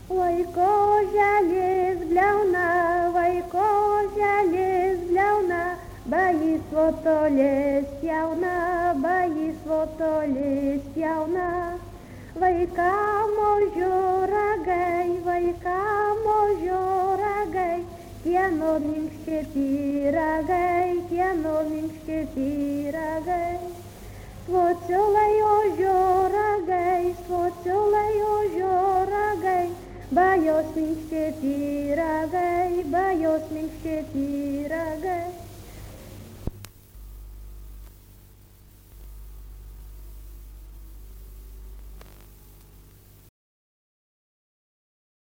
Vaiko želis bliauna, vaiko želis bliauna, bajis svotolės jauna, bajis svotolės jauna. Vaikam ožio ragai, vaikam ožio ragai, kieno minkšti pyragai, kieno minkšti pyragai. Svociolai ožio ragai, svociolai ožio ragai, bajos minkšti pyragai, bajos minkšti pyragai.